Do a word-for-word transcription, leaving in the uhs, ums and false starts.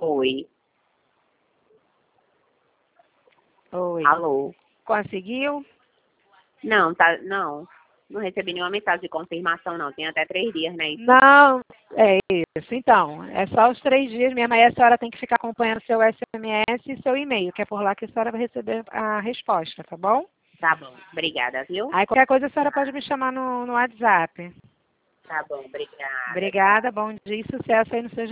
Oi. Oi. Alô? Conseguiu? Não, tá, não. Não recebi nenhuma mensagem de confirmação, não. Tem até três dias, né? Não, é isso. Então, é só os três dias mesmo. Aí a senhora tem que ficar acompanhando seu S M S e seu e-mail, que é por lá que a senhora vai receber a resposta, tá bom? Tá bom. Obrigada, viu? Aí qualquer coisa a senhora pode me chamar no, no WhatsApp. Tá bom, obrigada. Obrigada, bom dia e sucesso aí no seu